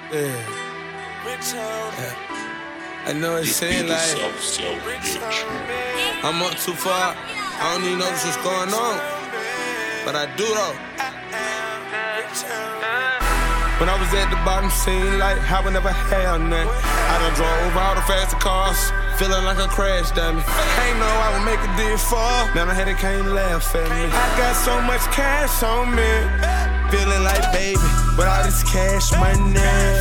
I know it seems like I'm up too far. I don't even notice what's going on, but I do though. When I was at the bottom, seemed like how I never had nothing. I done drove all the faster cars, feeling like a crash dummy. Ain't know I would make it this far. Now I had it can't laugh at me. I got so much cash on me, feeling like baby with all this cash money.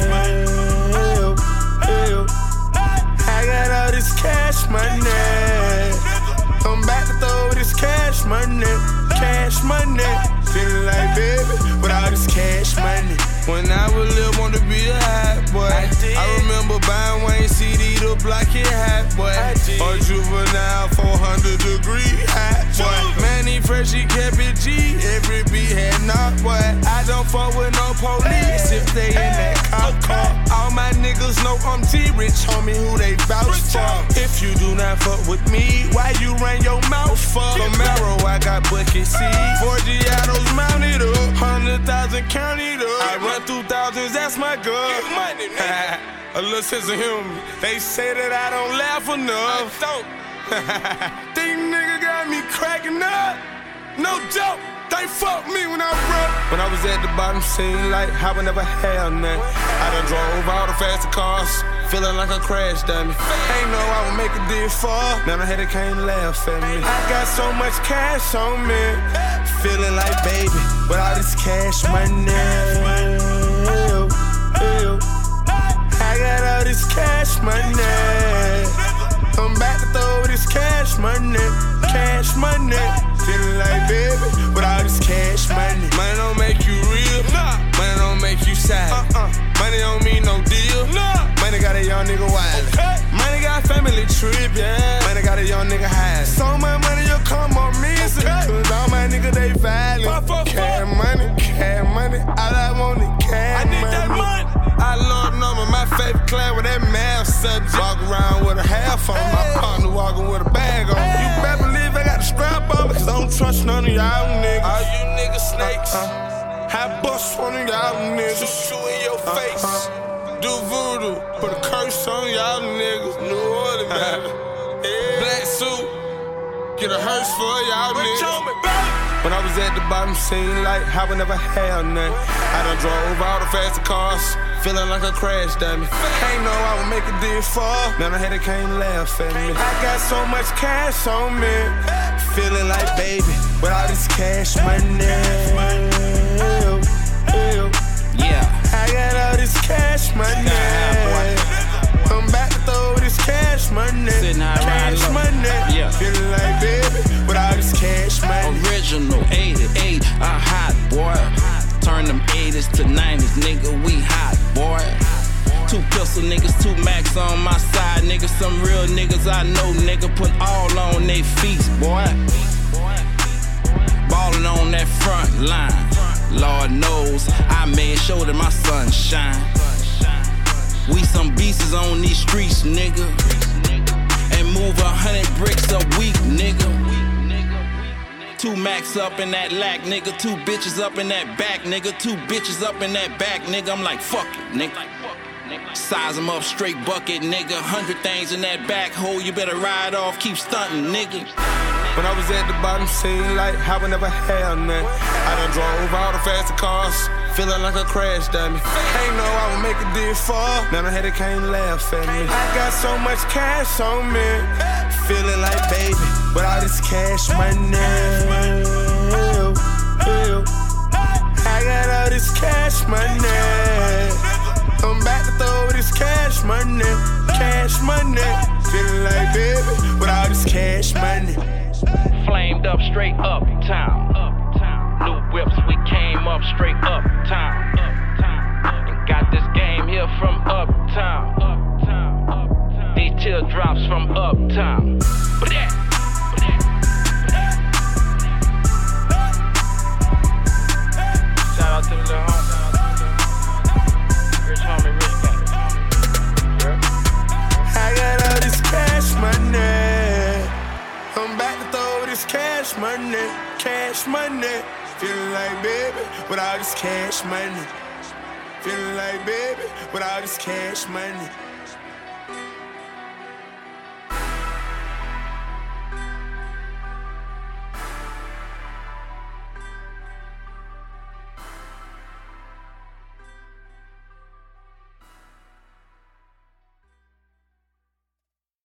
I got all this cash money. I'm back to throw this cash money. Cash money. Feeling like baby with all this cash money. When I was little, wanted to be a hot boy. I remember buying Wayne CD to block it hot boy. Or Juvenile 400-degree hot boy. Man, he fresh, he kept it G. Every beat had knock boy. I don't fuck with no police if they in that cop car. All my niggas know I'm T-Rich, homie, who they vouch for. If you do not fuck with me, why you ran your mouth for? Camaro, I got bucket C. 4 Gianos mounted up, 100,000 counted up. I run through thousands, that's my girl. Money, a little sense of humor. They say that I don't laugh enough. I don't. These niggas got me cracking up. No joke. They fucked me when I broke. When I was at the bottom, seemed like how I never had nothing. I done drove all the faster cars, feeling like a crash dummy. Ain't know I would make it this far. Now I had it can't laugh at me. I got so much cash on me, feeling like baby with all this cash money. I got all this cash money. I'm back to throw this cash money. Cash money. Feeling like baby with all this cash money. Money don't make you real. Money don't make you sad. Money don't mean no deal. Money got a young nigga wild. Money got family trip, yeah. Money got a young nigga high. So much money you'll come on missing. Cause all my niggas they violent. Cash money. All I want is cash money. I need that money. I love number, my favorite class with that math subject. Walk around with a half on, my partner walking with a bag on. You better believe I got the strap on, cause I don't trust none of y'all niggas. All you niggas snakes. I bust one of y'all niggas. Shoot in your face. Do voodoo, put a curse on y'all niggas. New Orleans, baby. Black suit, get a hearse for y'all niggas. When I was at the bottom, seemed like how I never had nothing. I done drove all the faster cars, feeling like a crash dummy. Ain't know I would make it this far. Now I had it can't laugh at me. I got so much cash on me, feeling like baby with all this cash money. Yeah, I got all this cash money. I'm back to throw this cash money. Cash money. Yeah. Feeling like baby with all this cash money. Original 88, a hot boy. Turn them 80s to 90s, nigga, we hot, boy. 2 pistol niggas, 2 max on my side, nigga. Some real niggas I know, nigga, put all on they feet, boy. Ballin' on that front line. Lord knows I made sure that my sun shine. We some beasts on these streets, nigga. And move 100 bricks a week, nigga. 2 max up in that lack, nigga. 2 bitches up in that back, nigga. 2 bitches up in that back, nigga. I'm like, fuck it, nigga. Size them up, straight bucket, nigga. 100 things in that back hole, you better ride off, keep stunting, nigga. When I was at the bottom, seemed like how I never had nothing. I done drove all the faster cars, feeling like a crash dummy. Ain't know I would make it this far. Now I had it can't laugh at me. I got so much cash on me, feeling like baby with all this cash money. I got all this cash money. I'm back to throw this cash money. Cash money. Feeling like baby with all this cash money. Flamed up straight uptown. New whips, we came up straight uptown. And got this game here from uptown. These teardrops from uptown. Shout out to the little homie. Rich homie, rich gang. I got all this cash money. I'm back to throw this cash money. Feeling like baby with all this cash money. Feeling like baby, with all this cash money.